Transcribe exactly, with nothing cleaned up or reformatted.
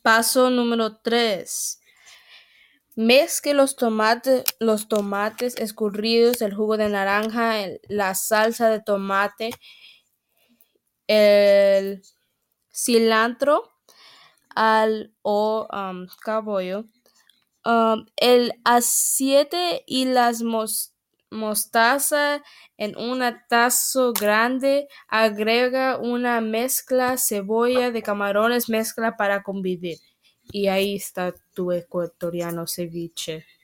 Paso número tres. Mezcle los tomates, los tomates escurridos, el jugo de naranja, el- la salsa de tomate, el cilantro al o um, cabollo, um, el aceite y las mos- mostaza en una taza grande. Agrega una mezcla cebolla de camarones, mezcla para convivir. Y ahí está tu ecuatoriano ceviche.